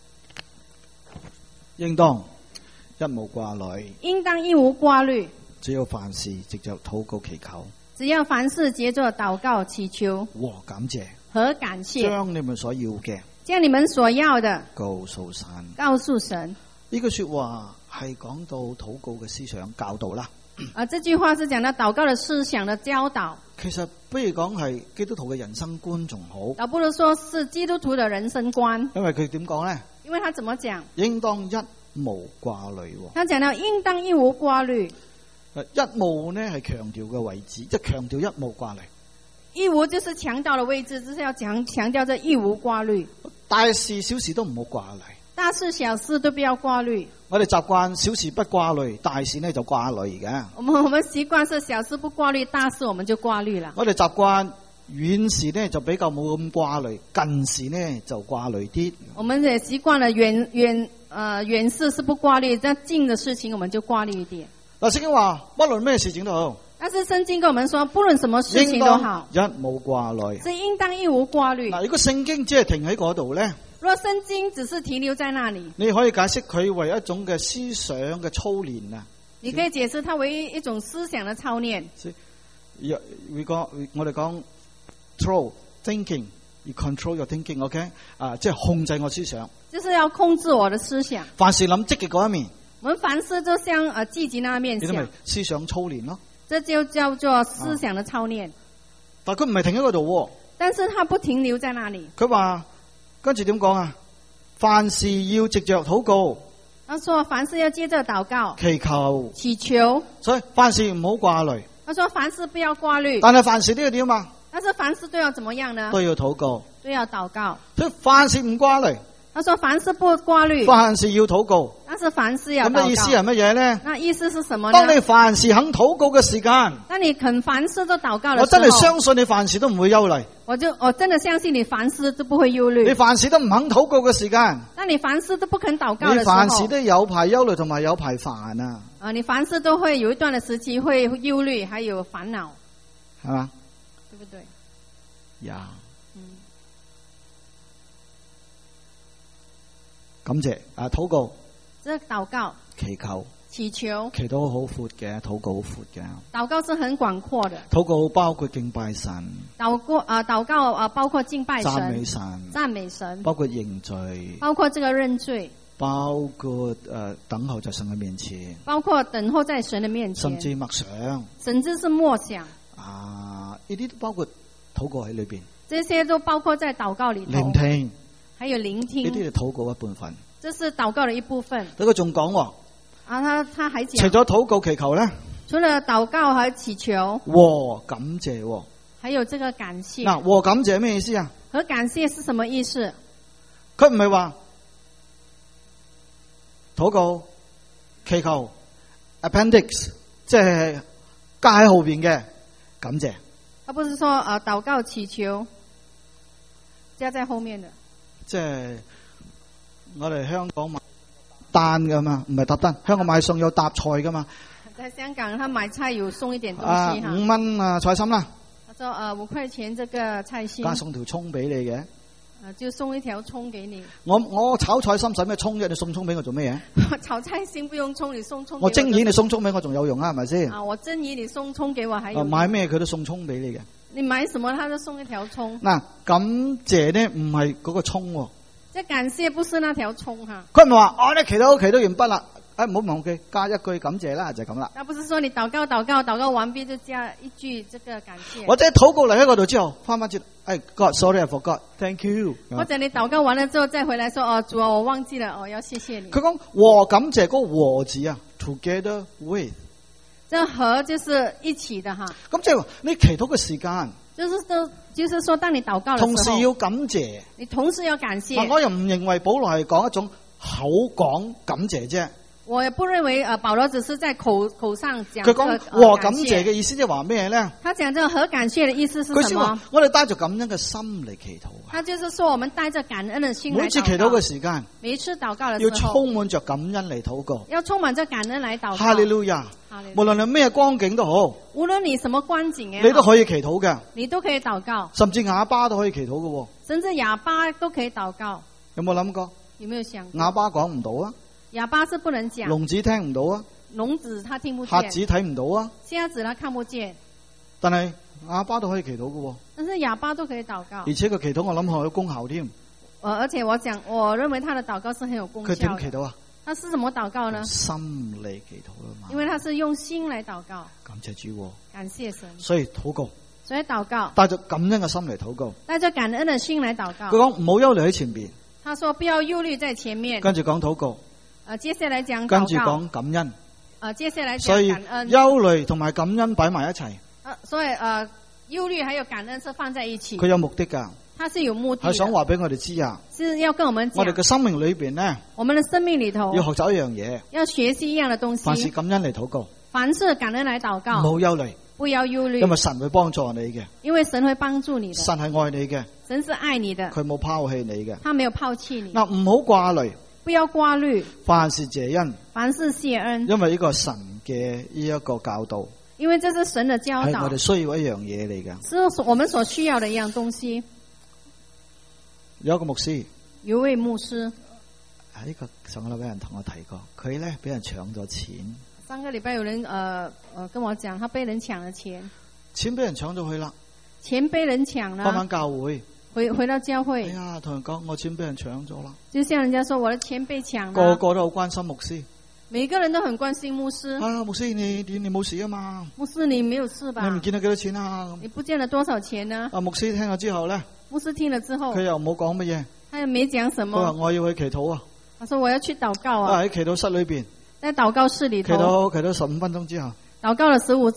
應當一無掛慮。 應當一無掛慮。 只要凡事藉着禱告祈求。 只要凡事藉着禱告祈求和感謝。 和感謝。 將你們所要嘅。 將你們所要的告訴神。 告訴神。 呢句說話係講到禱告嘅思想教導啦。 這句話是講到禱告的思想的教導。 其實不如講係基督徒嘅人生觀仲好。 倒不如說是基督徒的人生觀。 因為佢點講咧？ 因為他怎麼講？ 應當一無掛慮。 他講到應當一無掛慮。 一無呢係強調嘅位置，即係強調一無掛慮。 一無就是強調的位置，就是要強調這一無掛慮。 大事小事都唔好掛慮。 大事小事都不要掛慮。 我哋習慣小事不掛慮，大事呢就掛慮嘅。 我們習慣是小事不掛慮，大事我們就掛慮了。 我哋習慣遠事呢就比較冇咁掛慮，近事呢就掛慮啲。 我們也習慣了遠事是不掛慮，但近的事情我們就掛慮一點。 嗱，聖經話不論咩事情都好。 但是聖經跟我們說，不論什麼事情都好， 一無掛慮。 是應當一無掛慮。 嗱，如果聖經只係停喺嗰度咧？ 若聖經只是停留在那裡， 你可以解釋佢為一種嘅思想嘅操練啊。 你可以解釋它為一種思想嘅操練。 我哋講 control thinking， you control your thinking，OK？ 即係控制我思想。 就是要控制我的思想。 凡事諗積極嗰一面。 我們凡事都向積極那面想。 你都咪思想操練咯。 這就叫做思想的操練。 但佢唔係停喺嗰度。 但是它不停留在那裡。 佢話。跟住點講啊？凡事要藉着禱告。 他說凡事要藉着禱告。 祈求。所以凡事唔好掛慮。 他說凡事不要掛慮。 但係凡事都要點嘛？ 但是凡事都要怎麼樣呢？ 都要禱告。 都要禱告。 所以凡事唔掛慮。 他說凡事不掛慮。 凡事要禱告。 但是凡事要禱告。 咁嘅意思係乜嘢咧？ 那意思是什麼呢？ 當你凡事肯禱告嘅時間， 當你肯凡事都禱告的時候， 我真係相信你凡事都唔會憂慮。 我真的相信你凡事都不會憂慮。 你凡事都唔肯禱告嘅時間， 當你凡事都不肯禱告的時候， 你凡事都有排憂慮同埋有排煩啊。 你凡事都會有一段的時期會憂慮，還有煩惱， 係嘛？ 對不對？ 呀。感謝禱告， 這禱告、 祈求、 祈求， 祈禱好闊嘅，禱告好闊嘅。 禱告是很廣闊的。 禱告包括敬拜神。 禱告包括敬拜神、讚美神， 包括認罪， 包括這個認罪， 包括等候在神嘅面前， 包括等候在神的面前， 甚至默想， 甚至是默想。 呢啲都包括禱告喺裏邊。 這些都包括在禱告裏頭。 聆聽。 還有聆聽， 呢啲係禱告一部分。 這是禱告的一部分。 佢仲講， 他還講， 除咗禱告祈求咧， 除了禱告和祈求， 和感謝， 還有這個感謝。 嗱，和感謝咩意思啊？ 和感謝是什麼意思？ 佢唔係話禱告祈求 appendix， 即係加喺後邊嘅感謝。 他不是說禱告祈求加在後面的。 即係我哋香港買單噶嘛，唔係搭單。香港買餸有搭菜噶嘛。 在香港，他買菜有送一點東西哈。5 蚊菜心啦。 他說5塊錢這個菜心。 加送條葱俾你嘅。 就送一條葱給你。 我炒菜心使咩葱啫？你送葱俾我做咩嘢？ 炒菜心不用葱，你送葱。 我蒸魚你送葱俾我仲有用啊？係咪先？ 我蒸魚你送葱給我還有用。 買咩佢都送葱俾你嘅。 你買什麼他都送一條葱。 嗱，感謝呢唔係嗰個葱， 這感謝不是那條蔥哈。 佢唔係話你祈禱完畢啦，唔好忘記加一句感謝啦，就係咁啦。 那不是說你禱告完畢就加一句這個感謝。 或者禱告嚟喺嗰度之後，翻轉God sorry I forgot，thank you。 或者你禱告完了之後再回來說主啊我忘記了要謝謝你。 佢講和感謝嗰個和字啊 ，together with。 這和就是一起的哈。 咁即係你祈禱嘅時間， 就是說當你禱告的時候， 同時要感謝， 你同時要感謝。 我又唔認為保羅係講一種口講感謝啫。 我也不認為保羅只是在口上講。 佢講和感謝嘅意思即係話咩咧？ 他講這個和感謝的意思是什麼？ 我哋帶着感恩嘅心嚟祈禱。 他就是說我們帶着感恩的心來禱告。 每次祈禱嘅時間， 每一次禱告的時候， 要充滿着感恩嚟禱告。 要充滿着感恩來禱告。 哈利路亞！無論你咩光景都好， 無論你什麼光景你都可以祈禱嘅， 你都可以禱告， 甚至啞巴都可以祈禱嘅， 甚至啞巴都可以禱告。 有冇諗過？ 有沒有想過？ 啞巴講唔到啊， 啞巴是不能講， 聾子聽唔到啊， 聾子他聽不見， 瞎子睇唔到啊， 瞎子他看不見， 但係啞巴都可以祈禱嘅， 但是啞巴都可以禱告， 而且個祈禱我諗係有功效添。 而且我認為他的禱告是很有功效的。 佢點祈禱啊？ 他是什麼禱告呢？ 心嚟祈禱啊嘛。 因為他是用心來禱告。 感謝主， 感謝神。 所以禱告， 所以禱告， 帶着感恩嘅心嚟禱告， 帶着感恩的心來禱告。 佢講唔好憂慮喺前邊。 他說不要憂慮在前面。 跟住講禱告。 接下來講禱告。 跟住講感恩。 接下來講感恩。 所以憂慮同埋感恩擺埋一齊。 所以憂慮還有感恩是放在一起。 佢有目的噶。 他是有目的的，係想話俾我哋知啊， 是要跟我們講。 我哋嘅生命裏邊呢， 我們的生命裏頭要學習一樣嘢， 要學習一樣的東西。 凡事感恩嚟禱告， 凡事感恩來禱告， 唔好憂慮， 不要憂慮， 因為神會幫助你嘅， 因為神會幫助你的， 神係愛你嘅， 神是愛你的， 佢冇拋棄你嘅， 他沒有拋棄你。 嗱，唔好掛慮， 不要掛慮， 凡事謝恩， 凡事謝恩， 因為呢個神嘅呢一個教導， 因為這是神的教導， 係我哋需要一樣嘢嚟嘅， 是我們所需要的一樣東西。 有一個牧師， 有一位牧師， 呢個上個禮拜有人同我提過，佢咧俾人搶咗錢。 上個禮拜有人跟我講，他被人搶了錢， 錢俾人搶咗去啦， 錢被人搶了， 翻教會， 回到教會， 哎呀，同人講我錢俾人搶咗啦， 就像人家說我的錢被搶了， 個個都好關心牧師， 每個人都很關心牧師。 啊，牧師你冇事啊嘛？ 牧師你沒有事吧？ 你唔見到幾多錢啊？ 你不見了多少錢呢？ 啊，牧師聽咗之後咧， 牧師聽了之後， 佢又冇講乜嘢， 他又沒講什麼。 佢話我要去祈禱啊， 他說我要去禱告啊。 喺祈禱室裏邊， 在禱告室裏頭， 祈禱15分鐘之後， 禱告了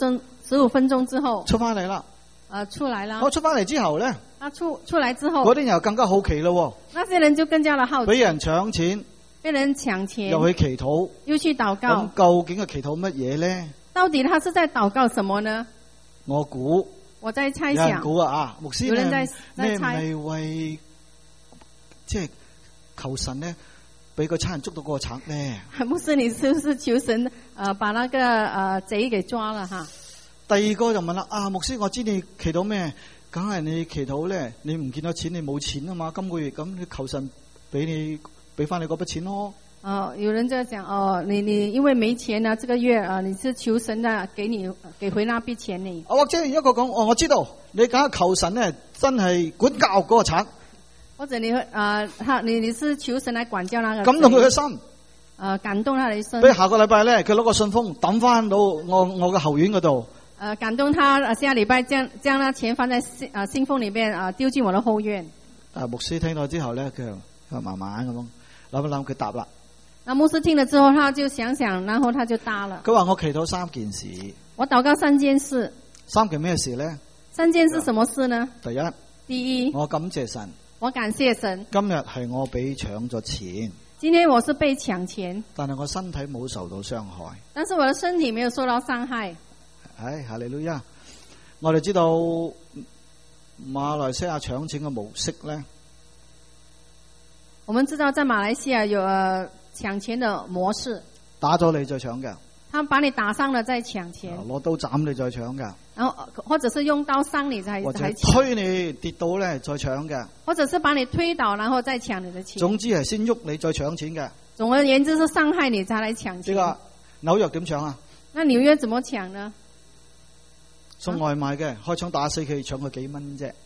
15分鐘之後， 出翻嚟啦。 出來啦。 我出翻嚟之後咧， 出來之後， 嗰啲人又更加好奇咯。 那些人就更加的好奇， 俾人搶錢， 被人搶錢， 又去祈禱， 又去禱告。 咁究竟係祈禱乜嘢咧？ 到底他是在禱告什麼呢？我在猜想。 有人估啊，牧師有人在猜， 你唔係為即係求神咧，俾個差人捉到個賊咧？ 牧師，你是不是求神把那個賊給抓了哈？ 第二個就問啦，牧師，我知你祈禱咩？梗係你祈禱咧，你唔見到錢，你冇錢啊嘛？今個月咁，你求神俾翻你嗰筆錢咯。 有人在講你因為沒錢啊，這個月你是求神啊，給回那筆錢你。 或者一個講，我知道你梗係求神咧，真係管教嗰個賊。 或者你是求神來管教那個， 感動佢嘅心， 感動他的心。 俾下個禮拜咧，佢攞個信封抌翻到我嘅後院嗰度。 感動他下禮拜將那錢放在信封裏邊丟進我的後院。 牧師聽到之後咧，佢慢慢咁諗一諗，佢答啦。 那牧師聽了之後，他就想想，然後他就答了。 佢話我祈禱3件事。 我禱告3件事。 3件咩事咧 ？3件是什麼事呢？ 第一，我感謝神。 我感謝神。 今日係我俾搶咗錢。 今天我是被搶錢， 但係我身體冇受到傷害。 但是我的身體沒有受到傷害。 哈利路亞！我哋知道馬來西亞搶錢嘅模式咧。 我們知道在馬來西亞有搶錢的模式。打咗你再搶嘅。 他把你打傷了再搶錢。 攞刀斬你再搶嘅。 然後或者是用刀傷你才或者推你跌倒咧再搶嘅。 或者是把你推倒然後再搶你的錢。 總之係先喐你再搶錢嘅。 總而言之是傷害你才來搶錢。 呢個紐約點搶啊？ 那紐約怎麼搶呢？ 送外賣嘅開槍打死佢，搶佢幾蚊啫。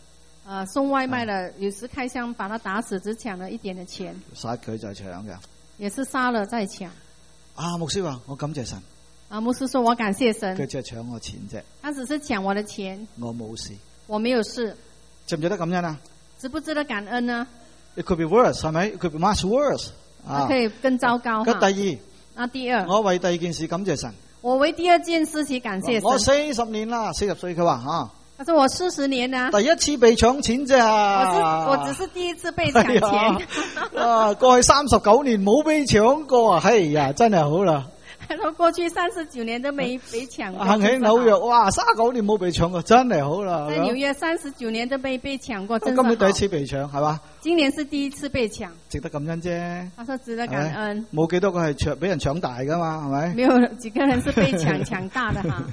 送外卖的有時開槍把他打死，只搶了一點的錢。 殺佢就係搶嘅。 也是殺了再搶。 牧師話我感謝神。 牧師說我感謝神。 佢只係搶我錢啫。 他只是搶我的錢。 我冇事。 我沒有事。 值唔值得感恩啊？ 值不值得感恩呢？ It could be worse， 係咪？ It could be much worse。 可以更糟糕。 第二。 第二。 我為第二件事感謝神。 我為第二件事情感謝神。 我40年啦，40歲佢話他說我40年啦。 第一次被搶錢啫。 我只是第一次被搶錢。 過去39年冇被搶過啊！哎呀，真係好啦。 他說過去39年都沒被搶過。 行喺紐約，哇，39年冇被搶過，真係好啦。 在紐約39年都被搶過，真係好。 今年第一次被搶係嘛？ 今年是第一次被搶， 值得感恩啫。 他說值得感恩。 冇幾多個係俾人搶大噶嘛，係咪？ 沒有幾個人是被搶大的哈。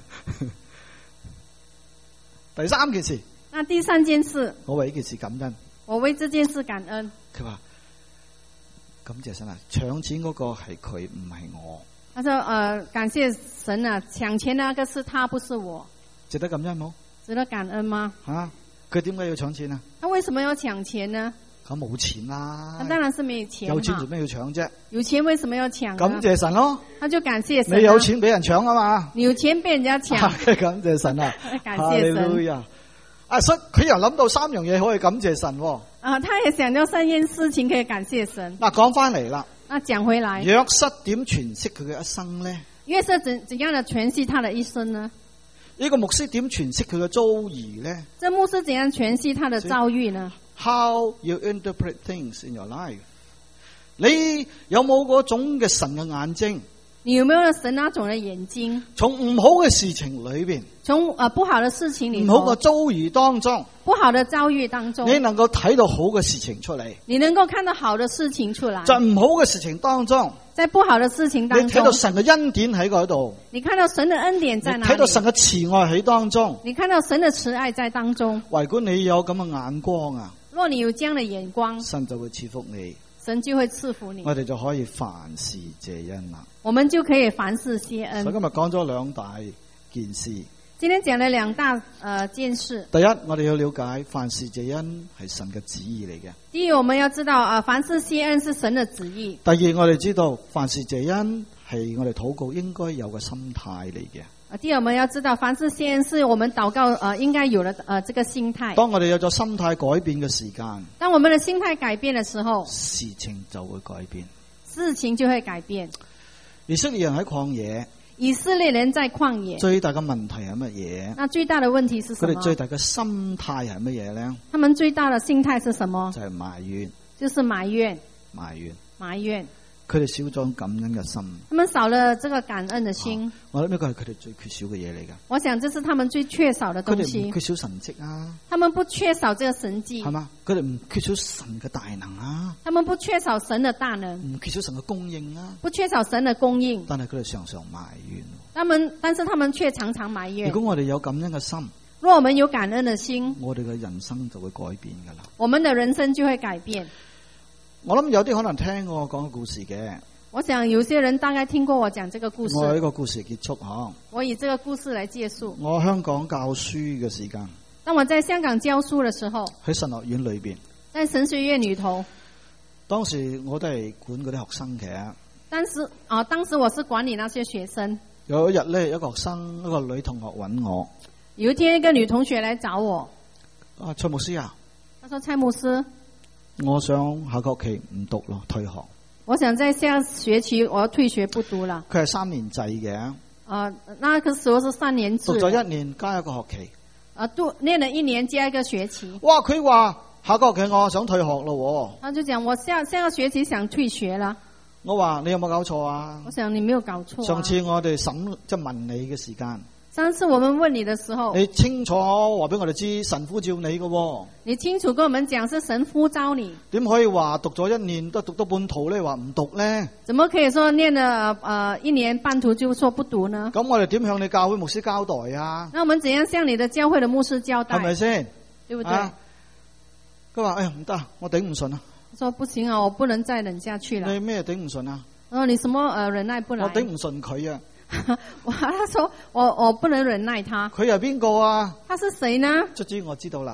第三件事。 那第三件事。 我為呢件事感恩。 我為這件事感恩。 佢話感謝神啊，搶錢嗰個係佢，唔係我。 他說感謝神啊，搶錢那個是他，不是我。 值得感恩冇？ 值得感恩嗎？ 佢點解要搶錢啊？ 他為什麼要搶錢呢？ 佢冇錢啦。 他當然是沒有錢。 有錢做咩要搶啫？ 有錢為什麼要搶？ 感謝神咯。 他就感謝神。 你有錢俾人搶啊嘛？ 你有錢被人家搶。 感謝神啊！ 感謝神。 所以佢又諗到3樣嘢可以感謝神。 他也想到3件事情可以感謝神。 講翻嚟啦。 講回來。 約瑟點詮釋佢嘅一生呢？ 約瑟怎樣的詮釋他的一生呢？ 呢個牧師點詮釋佢嘅遭遇呢？ 這牧師怎樣詮釋他的遭遇呢？ How you interpret things in your life？ 你有冇嗰種嘅神嘅眼睛？ 你有沒有神那種嘅眼睛？ 從唔好嘅事情裏邊， 從不好的事情裏， 唔好嘅遭遇當中， 不好的遭遇當中， 你能夠睇到好嘅事情出嚟。 你能夠看到好的事情出來。 在唔好嘅事情當中， 在不好的事情當中， 你睇到神嘅恩典喺嗰度。 你看到神的恩典在哪裡？ 睇到神嘅慈愛喺當中。 你看到神的慈愛在當中。 如果你有咁嘅眼光啊， 若你有這樣的眼光， 神就會賜福你。 神就會賜福你。 我哋就可以凡事謝恩啦。 我們就可以凡事謝恩。 所以今日講咗2大件事。 今天講了2大件事。 第一，我哋要了解凡事謝恩係神嘅旨意嚟嘅。 第一，我們要知道凡事謝恩是神的旨意。 第二，我哋知道凡事謝恩係我哋禱告應該有嘅心態嚟嘅。 第二，我們要知道凡事謝恩是我們禱告應該有的這個心態。 當我哋有咗心態改變嘅時間， 當我們的心態改變的時候， 事情就會改變。 事情就會改變。 以色列人喺曠野， 以色列人在曠野最大嘅問題係乜嘢？ 那最大的問題是什麼？ 佢哋最大嘅心態係乜嘢呢？ 他們最大的心態是什麼？ 就係埋怨。 就是埋怨。 埋怨。 埋怨。 佢哋少咗感恩嘅心。 他們少了這個感恩的心。 我諗呢個係佢哋最缺少嘅嘢嚟㗎。 我想這是他們最缺少的東西。 佢哋唔缺少神蹟啊。 他們不缺少這個神蹟。 係嘛？佢哋唔缺少神嘅大能啊。 他們不缺少神的大能。 唔缺少神嘅供應啊。 不缺少神的供應。 但係佢哋常常埋怨。 但是他們卻常常埋怨。 如果我哋有感恩嘅心， 若我們有感恩的心， 我哋嘅人生就會改變㗎啦。 我們的人生就會改變。 我諗有啲可能聽過我講嘅故事嘅。 我想有些人大概聽過我講這個故事。 我呢個故事結束嗬。 我以這個故事來結束。 我香港教書嘅時間。 當我在香港教書的時候。 喺神學院裏邊。 在神學院裏頭。 當時我都係管嗰啲學生嘅。 當時我是管理那些學生。 有一日咧，一個學生一個女同學揾我。 有一天，一個女同學來找我。 蔡牧師啊。 他說：蔡牧師， 我想下學期唔讀咯，退學。 我想在下學期我要退學不讀了。 佢係3年制嘅。 那個時候是3年制。 讀咗1年加一個學期。 念了1年加一個學期。 哇！佢話下個學期我想退學咯。 他就講我下個學期想退學了。 我話你有冇搞錯啊？ 我想你沒有搞錯。 上次我哋即係問你嘅時間。 上次我們問你的時候， 你清楚話俾我哋知神呼召你嘅。 你清楚跟我們講是神呼召你。 點可以話讀咗1年都讀到半途咧？話唔讀咧？ 怎麼可以說念了1年半途就說不讀呢？ 咁我哋點向你教會牧師交代啊？ 那我們怎樣向你的教會的牧師交代？ 係咪先？ 對不對？ 佢話：哎呀，唔得，我頂唔順啊！ 他說不行啊，我不能再忍下去了。 你咩頂唔順啊？ 我說你什麼忍耐不來？ 我頂唔順佢啊！ 他說我不能忍耐他。 佢係邊個啊？ 他是誰呢？ 卒之我知道啦。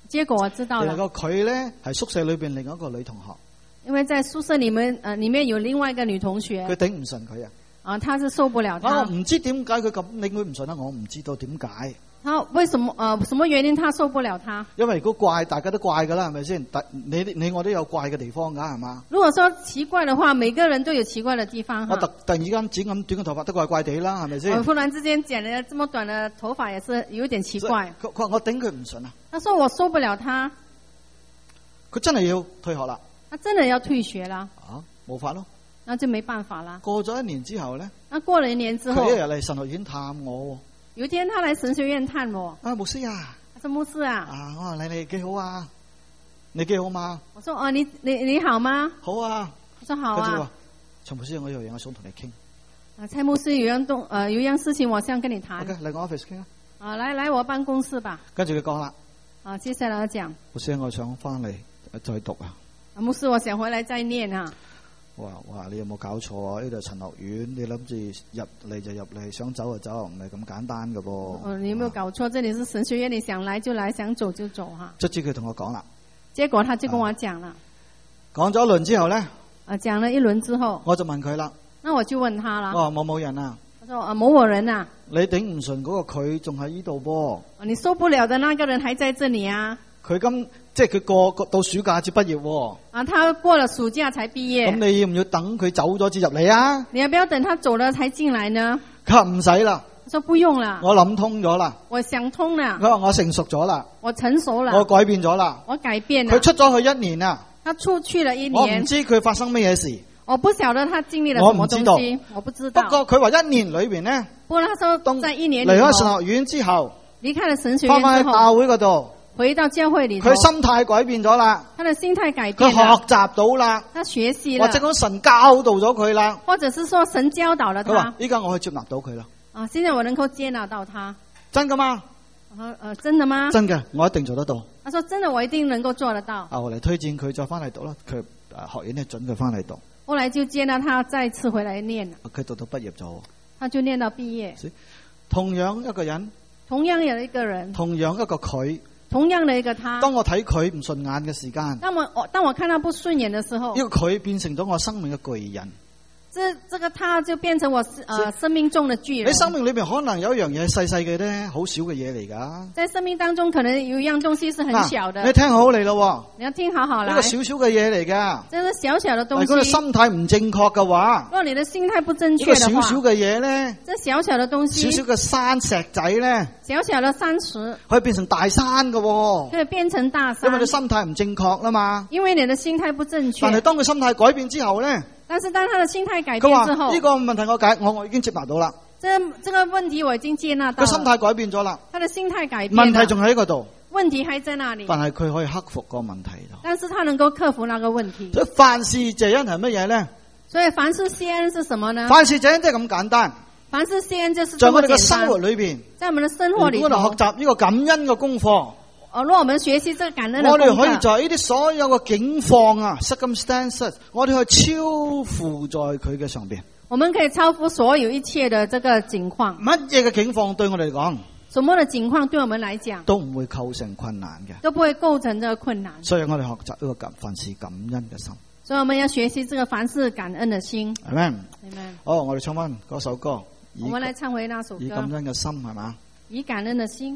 結果我知道了。 原來個佢咧係宿舍裏邊另一個女同學， 因為在宿舍裏面有另外一個女同學， 佢頂唔順佢啊。 他是受不了他。 我唔知點解佢咁頂佢唔順啦，我唔知道點解。 他為什麼什麼原因他受不了他？ 因為如果怪，大家都怪噶啦，係咪先？你我都有怪嘅地方噶，係嘛？ 如果說奇怪的話，每個人都有奇怪的地方。 我突然間剪咁短嘅頭髮都怪怪地啦，係咪先？ 我忽然之間剪了這麼短的頭髮，也是有點奇怪。 佢話我頂佢唔順啊。 他說我受不了他。 佢真係要退學啦。 他真的要退學啦。 啊，冇法咯。 那就沒辦法啦。 過咗1年之後咧？ 那過了1年之後， 佢一日嚟神學院探我。 有一天他來神學院探我。 啊，牧師啊！ 他說牧師啊。 啊，我話你幾好啊？你幾好嘛？ 我說哦，你好嗎？ 好啊。 他說好啊。 陳牧師，我有嘢我想同你傾。 啊，蔡牧師有樣事情我想跟你談。 OK，嚟我 office 傾啊。 啊，來我辦公室吧。 跟住佢講啦。 啊，接下來講。 牧師，我想翻嚟再讀啊。 牧師，我想回來再念啊。 哇！你有冇搞錯啊？呢度神學院，你諗住入嚟就入嚟，想走就走，唔係咁簡單噶噃。 你有冇搞錯？這裏是神學院，你想來就來，想走就走哈。 卒之佢同我講啦， 結果他就跟我講啦。 講咗一輪之後咧， 講了一輪之後， 我就問佢啦。 那我就問他啦。 我話某人啊。 我說某人啊。 你頂唔順嗰個佢仲喺呢度噃？ 你受不了的那個人還在這裏啊？ 佢即係佢過到暑假至畢業喎。 啊，他過了暑假才畢業。咁你要唔要等佢走咗至入嚟啊？ 你要不要等他走了才進來呢？ 佢話唔使啦。 我說不用啦。 我諗通咗啦。 我想通啦。 佢話我成熟咗啦。 我成熟了。 我改變咗啦。 我改變了。 佢出咗去1年啦。 他出去了1年。 我唔知佢發生咩嘢事。 我不曉得他經歷了什麼東西。我不知道。 不過佢話1年裏邊呢， 不過他說在1年裏離開神學院之後， 離開了神學院之後， 翻返去教會嗰度。 回到教會裏頭， 佢心態改變咗啦。 他的心態改變了。 佢學習到啦。 他學習了。 或者講神教導咗佢啦。 或者是說神教導了他。 佢話依家我可以接納到佢啦。 啊，現在我能夠接納到他。 真噶嗎？ 真的嗎？ 真嘅，我一定做得到。 他說真的，我一定能夠做得到。 我嚟推薦佢再翻嚟讀啦。佢學院咧准佢翻嚟讀。 後來就接納他再次回來念。 佢讀到畢業咗。 他就念到畢業。 同樣一個人。 同樣有一個人。 同樣一個佢。 同樣的一個他。 當我睇佢唔順眼嘅時間。 當我看他不順眼的時候。 呢個佢變成咗我生命嘅巨人。 這個他就變成我生命中的巨人。 你生命裏邊可能有一樣嘢細細嘅咧，好少嘅嘢嚟噶。 在生命當中，可能有一樣東西是很小的。 你聽好嚟咯。 你要聽好好啦。 呢個小小嘅嘢嚟噶。 這是小小的東西。 如果你心態唔正確嘅話， 如果你的心態不正確的話， 呢個小小嘅嘢咧， 這小小的東西， 小小嘅山石仔咧， 小小的山石可以變成大山嘅。 可以變成大山。 因為你心態唔正確啦嘛。 因為你的心態不正確。 但係當佢心態改變之後咧。 但是當他的心態改變之後， 呢個問題我已經接納到啦。 這個問題我已經接納到了。 佢心態改變咗啦。 他的心態改變。 問題仲喺嗰度。 問題還在那裡。 但係佢可以克服個問題。 但是他能夠克服那個問題。 所以凡事謝恩係乜嘢咧？ 所以凡事謝恩是什麼呢？ 凡事謝恩即係咁簡單。 凡事謝恩就是在我哋嘅生活裏邊， 在我們的生活裏頭， 我哋學習呢個感恩嘅功課。 如果我們學習這個感恩的功課， 我哋可以在呢啲所有嘅境況啊 ，circumstances， 我哋可以超乎在佢嘅上邊。 我們可以超乎所有一切的這個境況。 乜嘢嘅境況對我哋嚟講， 什麼的境況對我們來講都唔會構成困難嘅， 都不會構成這個困難。 所以我哋學習呢個凡事感恩嘅心。 所以我們要學習這個凡事感恩的心。 Amen。 Amen。 好，我哋唱翻嗰首歌。 我們來唱回那首歌。 以感恩嘅心係嘛？ 以感恩的心。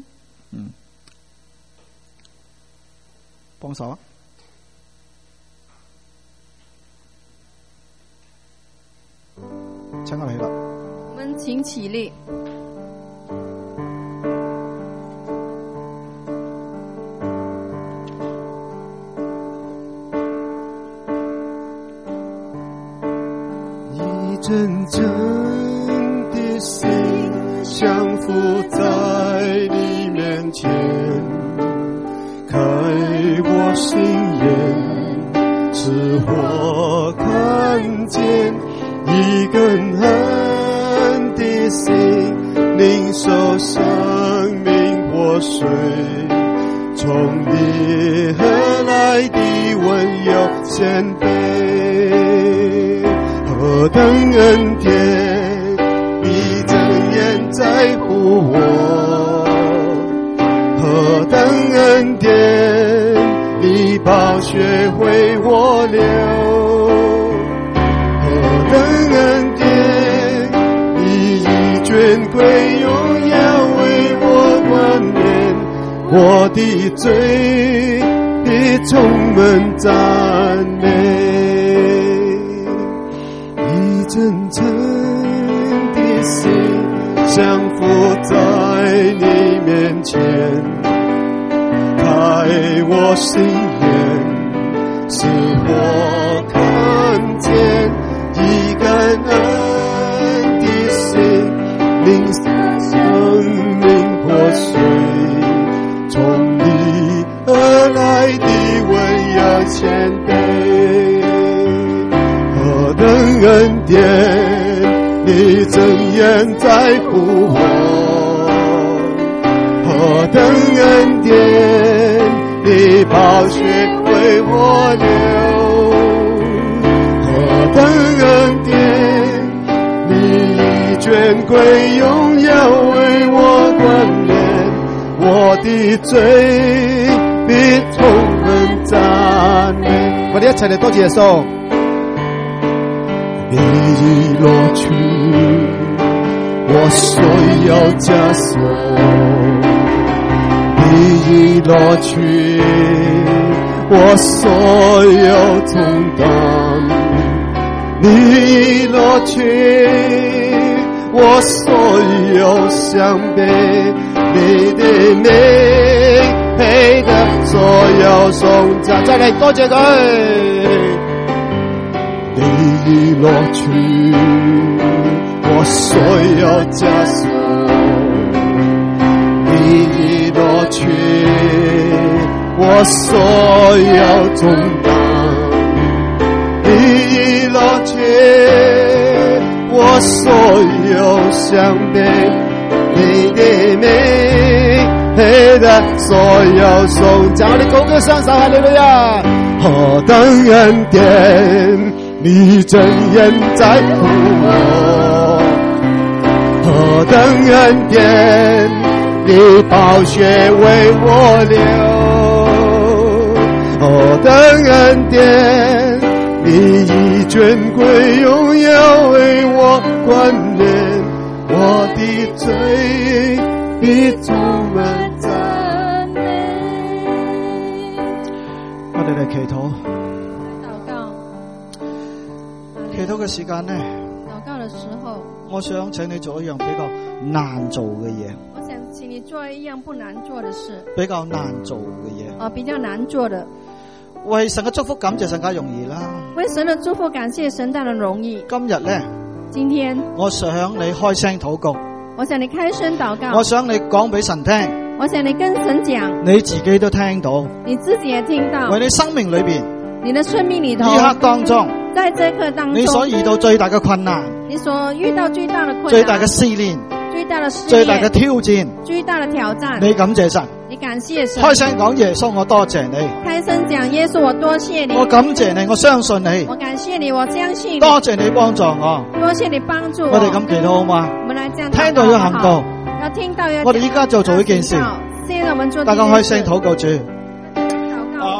幫手啊！請我哋起立。 我們請起立。 以真正的心降服在你面前。開我心眼，使我看見一根恩的心，領受生命活水，從你而來的溫柔謙卑，何等恩典，你睜眼在乎我。何等恩典， 寶血為我流，何等恩典，你以尊貴榮耀為我冠冕，我的罪必充滿讚美，以真誠的心降服在你面前，開我心眼，使我看見以感恩的心，靈生命破碎，從你而來的榮耀謙卑，何等恩典，你怎樣在乎我，何等恩典，你寶血為我流，何等恩典，你以尊貴榮耀為我冠冕，我的罪必充滿讚美。我哋一齊嚟多謝耶穌。你已落去，我所要枷鎖，你已落去，我所要承擔，你已落去，我所要降卑，你的名配得所有頌讚。再嚟多謝佢。你已落去，我所要枷鎖，你已落去，我所要重擔，你已落去，我所要降卑，你的名配得所有頌讚。我哋高歌雙手，哈利路亞！何等恩典，你怎樣在乎我，何等恩典，你寶血為我流，何等恩典，你以尊貴榮耀為我冠冕，我的罪必充滿讚美。 我哋嚟祈禱。祈禱嘅時間呢， 禱告嘅時候， 我想請你做一樣比較難做嘅嘢。 我想請你做一樣不難做嘅事。 比較難做嘅嘢。 比較難做的。 為神嘅祝福感謝神更加容易啦。 為神嘅祝福感謝神當然容易。 今日呢， 今天我想你開聲禱告。 我想你開聲禱告。 我想你講俾神聽。 我想你跟神講。 你自己都聽到。 你自己也聽到。 為你生命裏邊。 你的生命裏頭。 一刻當中。 在這刻當中， 你所遇到最大嘅困難， 你所遇到最大的困難， 最大嘅試煉， 最大的試煉， 最大嘅挑戰， 最大的挑戰， 你感謝神， 你感謝神， 開聲講耶穌，我多謝你， 開聲講耶穌，我多謝你， 我感謝你，我相信你， 我感謝你，我相信你， 多謝你幫助我， 多謝你幫助我， 我哋咁祈禱好嗎？ 我們來這樣聽到要行道， 要聽到要， 我哋依家就做一件事， 現在我們做， 大家開聲禱告主， 禱告。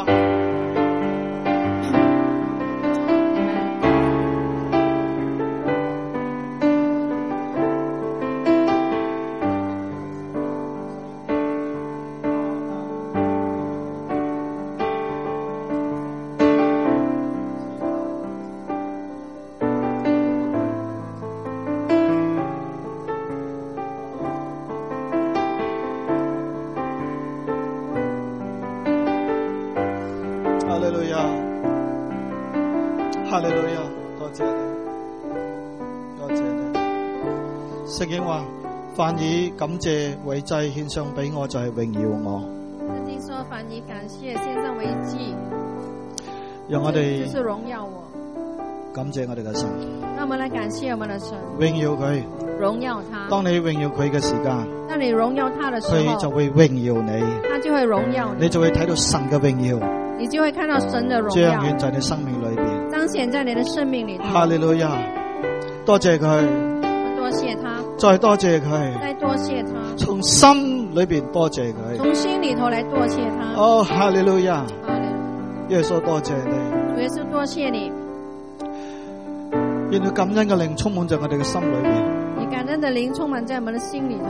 哈利路亞，多謝你，多謝你。聖經話，凡以感謝為祭獻上俾我，就係榮耀我。 聖經說，凡以感謝獻上為祭， 讓我哋就是榮耀我。 感謝我哋嘅神。 讓我們來感謝我們的神， 榮耀佢， 榮耀他。 當你榮耀佢嘅時間， 當你榮耀他的時候， 佢就會榮耀你， 他就會榮耀你， 你就會睇到神嘅榮耀， 你就會看到神的榮耀彰顯在你生命裏邊， 彰顯在你的生命裏頭。 哈利路亞，多謝佢， 我多謝他， 再多謝佢， 再多謝他， 從心裏邊多謝佢， 從心裏頭來多謝他。 哦，哈利路亞。 耶穌多謝你， 主耶穌多謝你， 願到感恩嘅靈充滿在我哋嘅心裏邊。 以感恩的靈充滿在我們的心裏頭。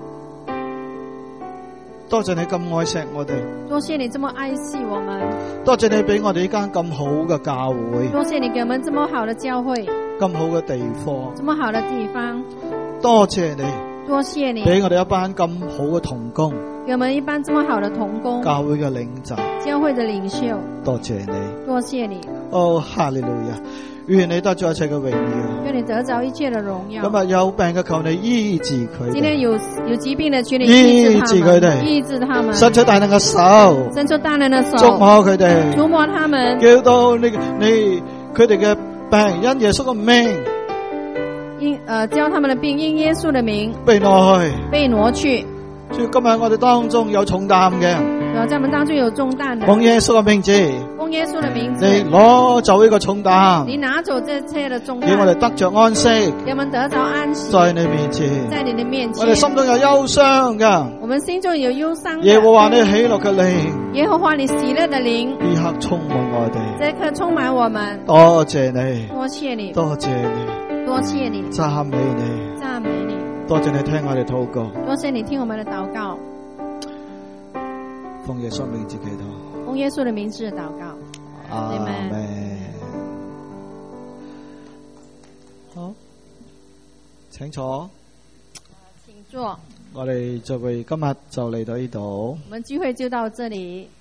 多謝你咁愛錫我哋， 多謝你這麼愛惜我們， 多謝你俾我哋呢間咁好嘅教會， 多謝你給我們這麼好的教會， 咁好嘅地方， 這麼好的地方。 多謝你， 多謝你俾我哋一班咁好嘅同工， 給我們一班這麼好的同工， 教會嘅領袖， 教會的領袖。 多謝你， 多謝你。 哦，哈利路亞！願你得咗一切嘅榮耀。 願你得着一切的榮耀。 今日有病嘅求你醫治佢哋。 今天有疾病的求你醫治佢哋，醫治他們。 伸出大能嘅手， 伸出大能的手， 觸摸佢哋， 觸摸他們， 叫到你佢哋嘅病因耶穌嘅名， 叫他們的病因耶穌的名被挪去。主，今日我哋當中有重擔嘅， 在我們當中有重擔的， 奉耶穌嘅名字， 奉耶穌的名字， 你攞走呢個重擔， 你拿走這切的重擔， 叫我哋得着安息， 給我們得着安息， 在你面前， 在你的面前， 我哋心中有憂傷嘅， 我們心中有憂傷的， 耶和華你喜樂嘅靈， 耶和華你喜樂的靈， 呢刻充滿我哋， 這刻充滿我們， 多謝你， 多謝你， 多謝你， 多謝你， 讚美你， 讚美你， 多謝你聽我哋禱告， 多謝你聽我們的禱告， 奉耶穌名字祈禱， 奉耶穌的名字禱告， 阿們。好，請坐。 請坐。 我哋聚會今日就嚟到呢度。 我們聚會就到這裡。